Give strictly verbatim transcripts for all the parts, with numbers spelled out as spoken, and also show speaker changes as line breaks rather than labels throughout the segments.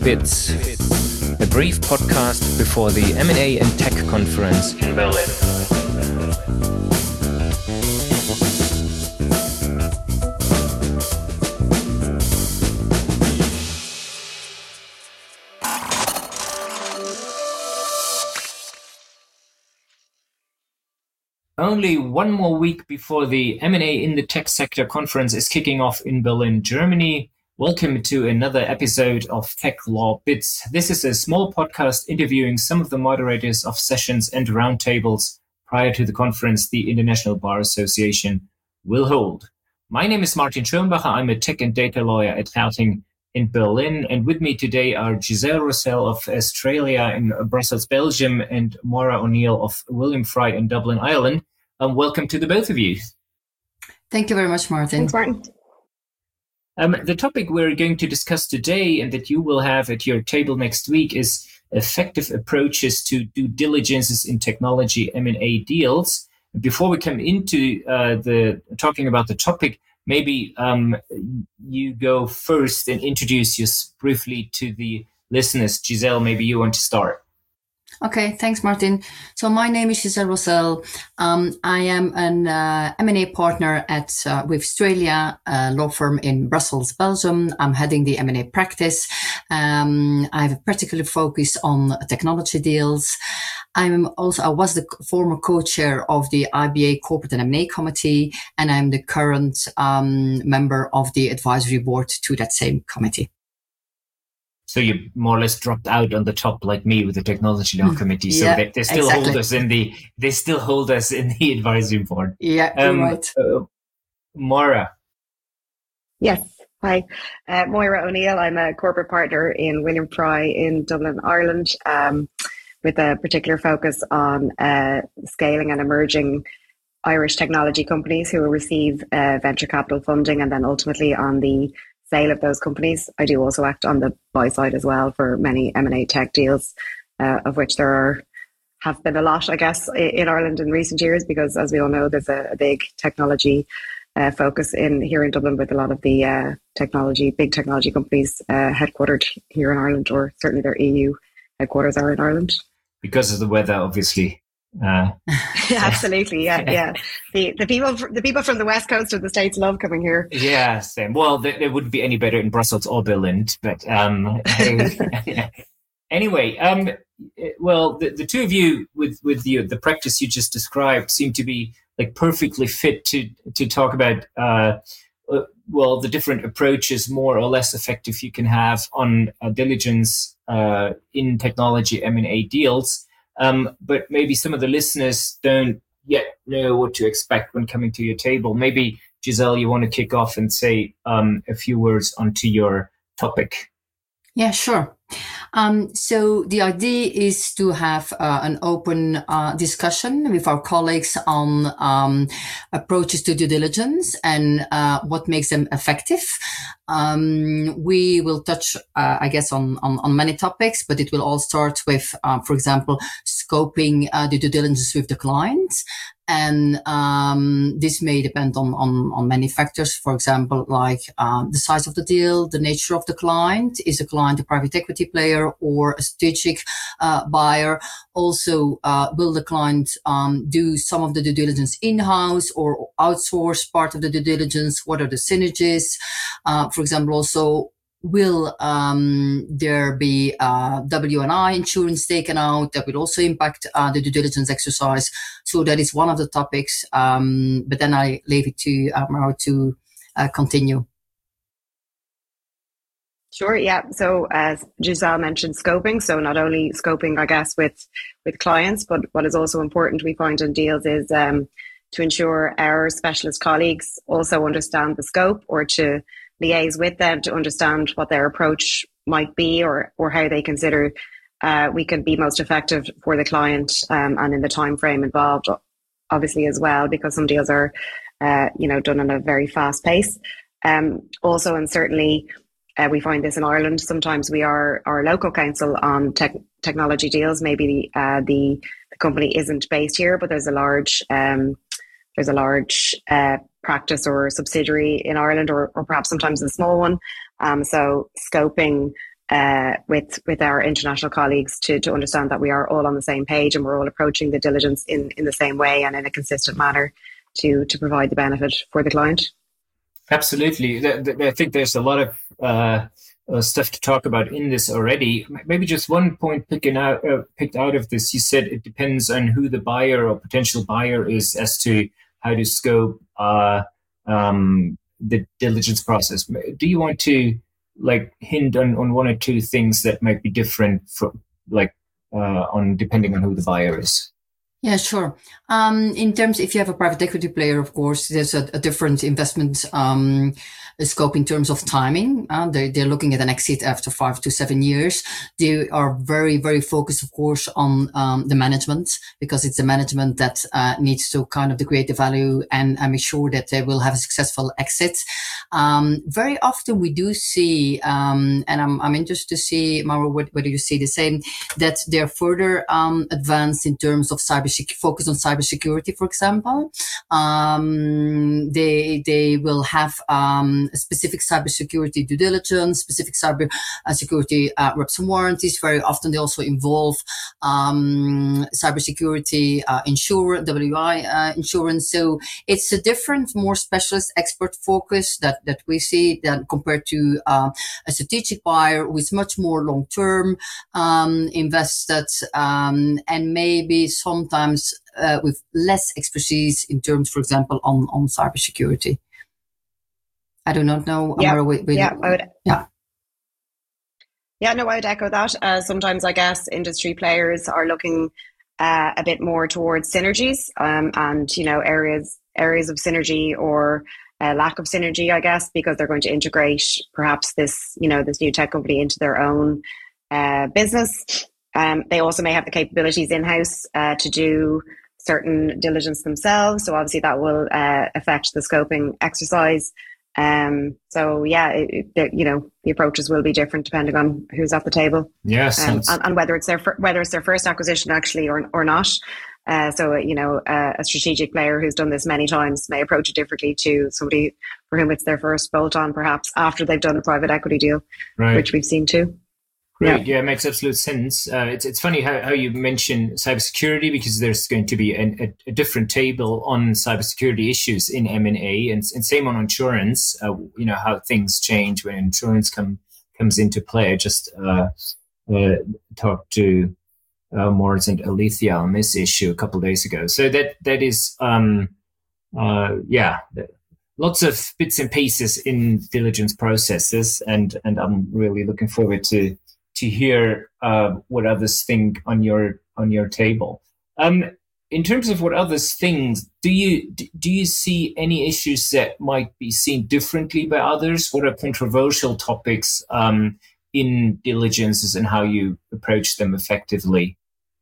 Bits, a brief podcast before the M and A and Tech conference in Berlin. Only one more week before the M and A in the Tech Sector conference is kicking off in Berlin, Germany. Welcome to another episode of Tech Law Bits. This is a small podcast interviewing some of the moderators of sessions and roundtables prior to the conference the International Bar Association will hold. My name is Martin Schirnbacher. I'm a tech and data lawyer at Houting in Berlin. And with me today are Giselle Rossell of Australia in Brussels, Belgium, and Moira O'Neill of William Fry in Dublin, Ireland. Um, welcome to the both of you.
Thank you very much, Martin.
Thanks, Martin.
Um, the topic we're going to discuss today and that you will have at your table next week is effective approaches to due diligences in technology M and A deals. Before we come into uh, the talking about the topic, maybe um, you go first and introduce yourself briefly to the listeners. Giselle, maybe you want to start.
Okay, thanks, Martin. So my name is Giselle Rossell. Um, I am an uh, M and A partner at uh, with Australia, a law firm in Brussels, Belgium. I'm heading the M and A practice. Um, I have a particular focus on technology deals. I'm also I was the former co-chair of the I B A Corporate and M and A Committee, and I'm the current um, member of the advisory board to that same committee.
So you more or less dropped out on the top like me with the technology law committee. So
yeah,
they, they still
exactly.
hold us in the they still hold us in the advisory board.
Yeah,
um,
you're right.
Uh, Moira.
Yes. Hi. Uh, Moira O'Neill. I'm a corporate partner in William Fry in Dublin, Ireland, um, with a particular focus on uh, scaling and emerging Irish technology companies who will receive uh, venture capital funding and then ultimately on the sale of those companies. I do also act on the buy side as well for many M and A tech deals, uh, of which there are have been a lot, I guess, in Ireland in recent years, because as we all know, there's a, a big technology uh, focus in here in Dublin with a lot of the uh, technology, big technology companies uh, headquartered here in Ireland, or certainly their E U headquarters are in Ireland.
Because of the weather, obviously. Uh,
Absolutely, yeah, yeah. The the people the people from the west coast of the States love coming here.
Yeah, same. Well, there, there wouldn't be any better in Brussels or Berlin, but um, anyway, um, well, the, the two of you with with the the practice you just described seem to be like perfectly fit to to talk about uh, uh, well the different approaches, more or less effective, you can have on uh, diligence uh, in technology M and A deals. Um, but maybe some of the listeners don't yet know what to expect when coming to your table. Maybe, Giselle, you want to kick off and say um, a few words onto your topic.
Yeah, sure. Um, so the idea is to have uh, an open uh, discussion with our colleagues on um, approaches to due diligence and uh, what makes them effective. Um, we will touch, uh, I guess, on, on, on many topics, but it will all start with, uh, for example, scoping uh, the due diligence with the client. And um, this may depend on, on, on many factors. For example, like um, the size of the deal, the nature of the client. Is the client a private equity player or a strategic uh, buyer? Also, uh, will the client um, do some of the due diligence in-house or outsource part of the due diligence? What are the synergies? Uh, for example, also, will um, there be uh, W and I insurance taken out that will also impact uh, the due diligence exercise? So that is one of the topics. Um, but then I leave it to Amaro to uh, continue.
Sure, yeah. So as Giselle mentioned, scoping. So not only scoping, I guess, with with clients, but what is also important we find in deals is um, to ensure our specialist colleagues also understand the scope, or to liaise with them to understand what their approach might be, or or how they consider uh, we can be most effective for the client um, and in the time frame involved, obviously as well, because some deals are uh, you know done in a very fast pace. Um, also, and certainly uh, we find this in Ireland. Sometimes we are our local counsel on tech, technology deals. Maybe uh, the, the company isn't based here, but there's a large um, there's a large uh, practice or subsidiary in Ireland, or, or perhaps sometimes a small one. Um, so scoping uh, with with our international colleagues to to understand that we are all on the same page and we're all approaching the diligence in in the same way and in a consistent manner to to provide the benefit for the client.
Absolutely. I think there's a lot of uh, uh, stuff to talk about in this already. Maybe just one point picking out, uh, picked out of this. You said it depends on who the buyer or potential buyer is as to how to scope uh, um, the diligence process. Do you want to like hint on, on one or two things that might be different from like uh, on depending on who the buyer is?
Yeah, sure. Um, in terms, if you have a private equity player, of course, there's a, a different investment um, scope in terms of timing. Uh, they, they're looking at an exit after five to seven years. They are very, very focused, of course, on um, the management, because it's the management that uh, needs to kind of create the value and, and make sure that they will have a successful exit. Um, very often we do see, um, and I'm, I'm interested to see, Mauro, whether you see the same, that they're further um, advanced in terms of cyber focus on cybersecurity, for example. Um, they they will have um, a specific cybersecurity due diligence, specific cyber uh, security uh, reps and warranties. Very often they also involve um, cybersecurity uh, insurance, W I uh, insurance. So it's a different, more specialist expert focus that that we see than compared to uh, a strategic buyer who is much more long term um, invested um, and maybe sometimes Uh, with less expertise in terms, for example, on, on cybersecurity. I do not know.
Yeah,
Amara, with, with,
yeah, I would,
yeah.
Yeah, no, I would echo that. Uh, sometimes I guess industry players are looking uh, a bit more towards synergies um, and, you know, areas areas of synergy or uh, lack of synergy, I guess, because they're going to integrate perhaps this, you know, this new tech company into their own uh, business. Um, they also may have the capabilities in-house uh, to do certain diligence themselves. So obviously that will uh, affect the scoping exercise. Um, so yeah, it, it, you know, the approaches will be different depending on who's at the table.
Yes,
um, and, and whether it's their whether it's their first acquisition actually or or not. Uh, so you know, uh, a strategic player who's done this many times may approach it differently to somebody for whom it's their first bolt-on, perhaps after they've done a private equity deal, right. Which we've seen too.
Great. Yeah, it makes absolute sense. Uh, it's it's funny how, how you mention cybersecurity, because there's going to be an, a, a different table on cybersecurity issues in M and A, and, and same on insurance. Uh, you know how things change when insurance come comes into play. I just uh, uh, talked to uh, Moritz and Alethea on this issue a couple of days ago. So that that is um, uh, yeah. Lots of bits and pieces in diligence processes, and and I'm really looking forward to. to hear uh, what others think on your on your table. Um, in terms of what others think, do you do you see any issues that might be seen differently by others? What are controversial topics um, in diligences and how you approach them effectively?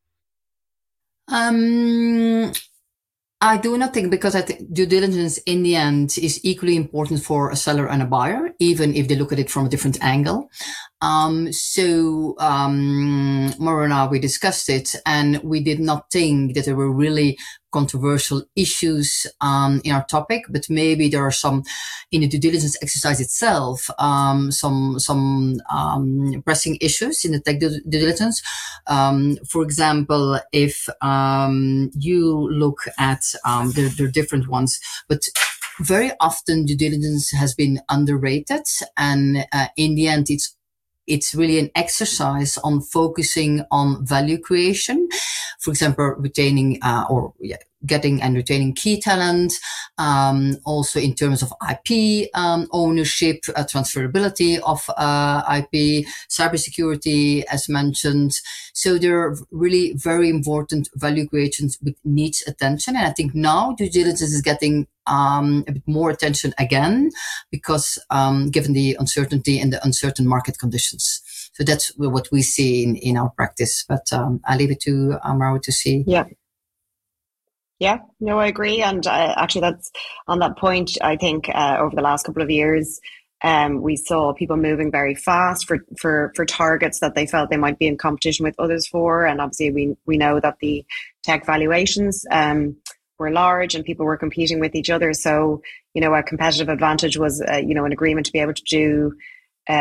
Um, I do not think, because I think due diligence in the end is equally important for a seller and a buyer, even if they look at it from a different angle. Um, so, um, Mauro and I, we discussed it, and we did not think that there were really controversial issues, um, in our topic, but maybe there are some in the due diligence exercise itself, um, some, some, um, pressing issues in the tech due diligence. Um, for example, if, um, you look at, um, there, there are different ones, but very often due diligence has been underrated, and, uh, in the end, it's It's really an exercise on focusing on value creation. For example, retaining uh, or yeah, getting and retaining key talent. Um, also in terms of I P um, ownership, uh, transferability of uh, I P, cybersecurity, as mentioned. So there are really very important value creations which needs attention. And I think now due diligence is getting Um, a bit more attention again, because um, given the uncertainty and the uncertain market conditions. So that's what we see in, in our practice. But um, I leave it to Mauro to see.
Yeah. Yeah, no, I agree. And uh, actually, that's on that point, I think uh, over the last couple of years, um, we saw people moving very fast for, for, for targets that they felt they might be in competition with others for. And obviously, we, we know that the tech valuations um, were large and people were competing with each other. So, you know, a competitive advantage was, uh, you know, an agreement to be able to do uh,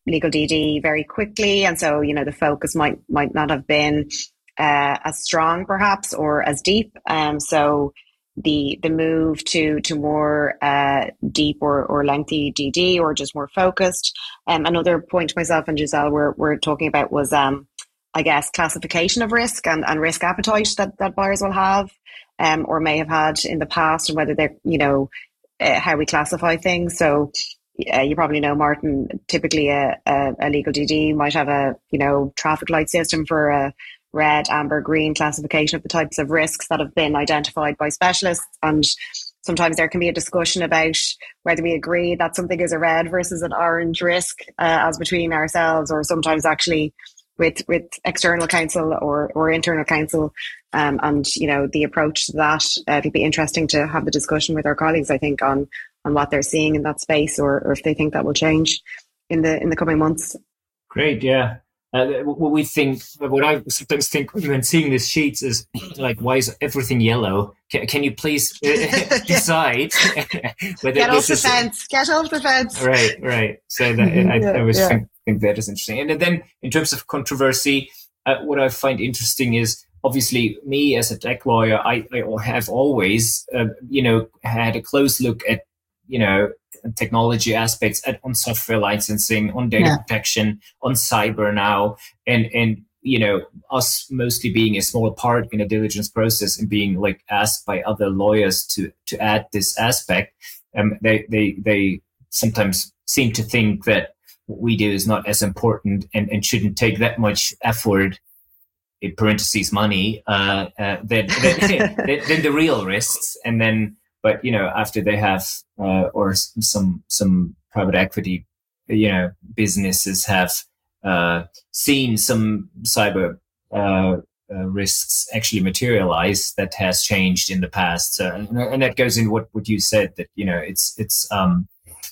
legal D D very quickly, and so you know the focus might might not have been uh, as strong, perhaps, or as deep. Um, so the the move to to more uh, deep or, or lengthy D D, or just more focused. Um, another point myself and Giselle were were talking about was um, I guess classification of risk and, and risk appetite that, that buyers will have, um, or may have had in the past, and whether they're you know uh, how we classify things. So. Uh, you probably know, Martin, typically a, a, a legal D D might have a, you know, traffic light system for a red, amber, green classification of the types of risks that have been identified by specialists. And sometimes there can be a discussion about whether we agree that something is a red versus an orange risk uh, as between ourselves, or sometimes actually with, with external counsel or, or internal counsel. Um, and, you know, the approach to that, uh, it'll be interesting to have the discussion with our colleagues, I think, on on what they're seeing in that space, or, or if they think that will change in the in the coming months.
Great, yeah. Uh, what we think, what I sometimes think when seeing these sheets is like, why is everything yellow? Can, can you please uh, decide whether
get off the
is,
fence? Get off the fence.
Right, right. So that, I,
yeah,
I was
yeah.
think, think that is interesting. And then in terms of controversy, uh, what I find interesting is, obviously, me as a tech lawyer, I, I have always, uh, you know, had a close look at, you know, technology aspects at, on software licensing, on data
yeah.
protection, on cyber now, and and you know, us mostly being a small part in a diligence process and being like asked by other lawyers to to add this aspect. Um, they they they sometimes seem to think that what we do is not as important and, and shouldn't take that much effort, in parentheses money, uh, uh, than, than, than the real risks, and then. But, you know, after they have, uh, or some, some private equity, you know, businesses have, uh, seen some cyber, uh, uh, risks actually materialize, that has changed in the past. Uh, and, and that goes in what, what you said, that, you know, it's, it's, um,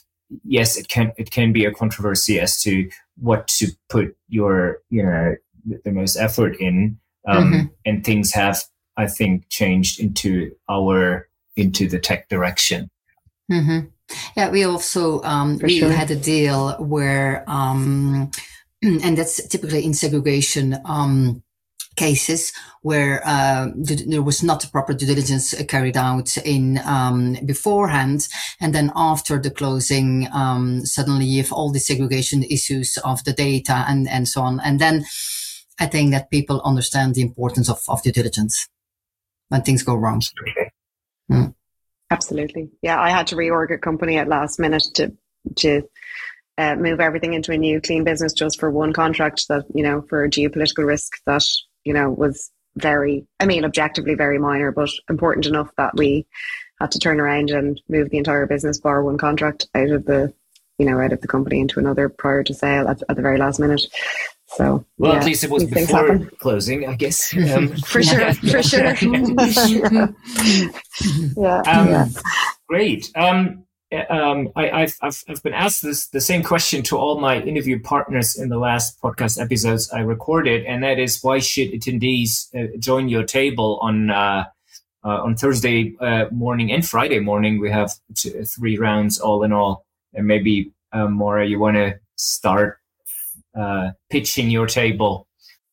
yes, it can, it can be a controversy as to what to put your, you know, the most effort in. Um,
Mm-hmm.
and things have, I think, changed into our, into the tech direction.
Mm-hmm. Yeah, we also um, we
sure.
had a deal where, um, and that's typically in segregation um, cases where uh, there was not a proper due diligence carried out in um, beforehand, and then after the closing, um, suddenly you have all the segregation issues of the data and and so on, and then I think that people understand the importance of, of due diligence when things go wrong.
Okay.
Mm.
Absolutely. Yeah, I had to reorg a company at last minute to to uh, move everything into a new clean business just for one contract that, you know, for a geopolitical risk that, you know, was very, I mean, objectively very minor, but important enough that we had to turn around and move the entire business bar one contract out of the, you know, out of the company into another prior to sale at, at the very last minute. So,
well,
yeah,
at least it was before closing, I guess. Um,
for sure, for sure. yeah. Yeah,
um,
yeah.
Great. Um, um, I, I've, I've I've been asked this the same question to all my interview partners in the last podcast episodes I recorded, and that is, why should attendees uh, join your table on uh, uh, on Thursday uh, morning and Friday morning? We have two, three rounds all in all, and maybe uh, Maura, you want to start uh, pitching your table?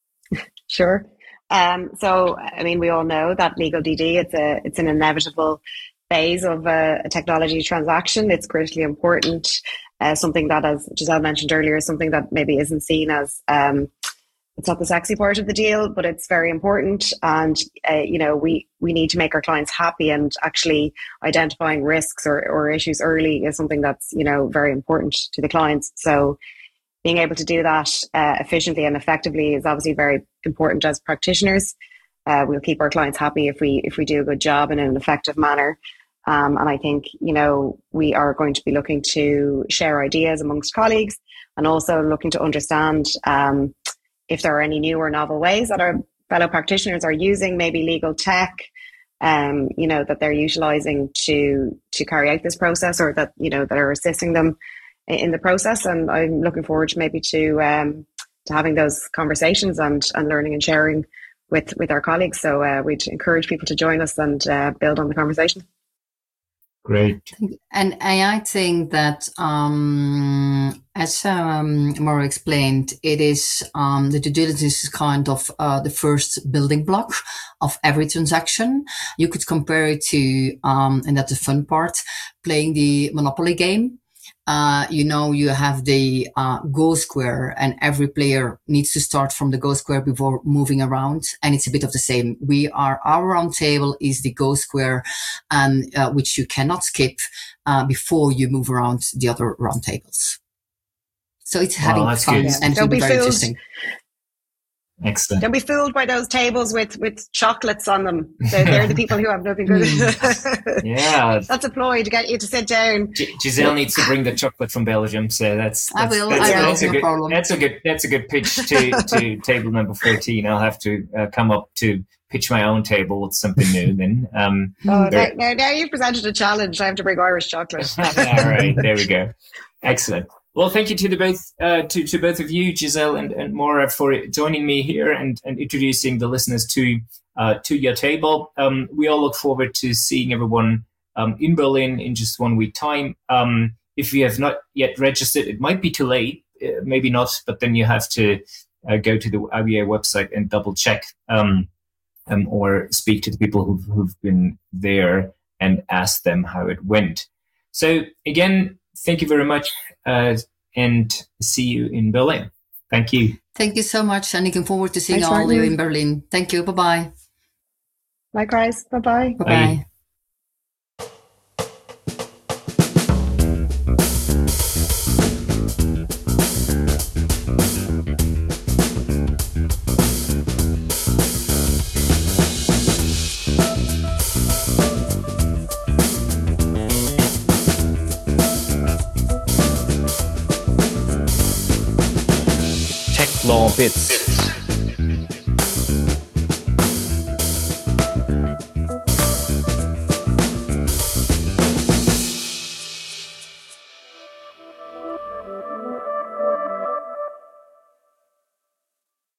Sure. Um, so, I mean, we all know that legal D D, it's a, it's an inevitable phase of a, a technology transaction. It's critically important. Uh, something that, as Giselle mentioned earlier, is something that maybe isn't seen as, um, it's not the sexy part of the deal, but it's very important. And, uh, you know, we, we need to make our clients happy, and actually identifying risks or, or issues early is something that's, you know, very important to the clients. So, being able to do that uh, efficiently and effectively is obviously very important as practitioners. Uh, we'll keep our clients happy if we if we do a good job in an effective manner. Um, and I think, you know, we are going to be looking to share ideas amongst colleagues, and also looking to understand um, if there are any new or novel ways that our fellow practitioners are using, maybe legal tech, um, you know, that they're utilizing to to carry out this process, or that, you know, that are assisting them in the process. And I'm looking forward to maybe to um, to having those conversations and, and learning and sharing with, with our colleagues. So uh, we'd encourage people to join us and uh, build on the conversation.
Great.
And I think that, um, as um, Maura explained, it is um, the due diligence is kind of uh, the first building block of every transaction. You could compare it to, um, and that's the fun part, playing the Monopoly game. Uh, you know, you have the uh, go square, and every player needs to start from the go square before moving around. And it's a bit of the same. We are, our round table is the go square, and uh, which you cannot skip uh, before you move around the other round tables. So it's having
oh,
fun
good.
and
Don't be
very
fooled.
interesting.
Excellent.
Don't be fooled by those tables with, with chocolates on them. They're, they're the people who have nothing good.
Yeah.
That's a ploy to get you to sit down.
G- Giselle needs to bring the chocolate from Belgium, so that's, that's
I will.
That's,
I will.
that's a
No
good.
problem.
That's a good. That's a good pitch to, to table number thirteen. I'll have to uh, come up to pitch my own table with something new. Then. Um,
Oh,
there-
now, now, now you've presented a challenge. I have to bring Irish chocolate.
All right, there we go. Excellent. Well, thank you to the both uh, to, to both of you, Giselle and, and Maura, for joining me here and, and introducing the listeners to uh, to your table. Um, we all look forward to seeing everyone um, in Berlin in just one week time. Um, if you have not yet registered, it might be too late, uh, maybe not, but then you have to uh, go to the I B A website and double check um, um, or speak to the people who've, who've been there and ask them how it went. So again, thank you very much, uh, and see you in Berlin. Thank you.
Thank you so much, and looking forward to seeing
Thanks,
all of you
Martin.
in Berlin. Thank you. Bye-bye.
Likewise. Bye-bye.
Bye-bye.
Bye. Tech Law Bits.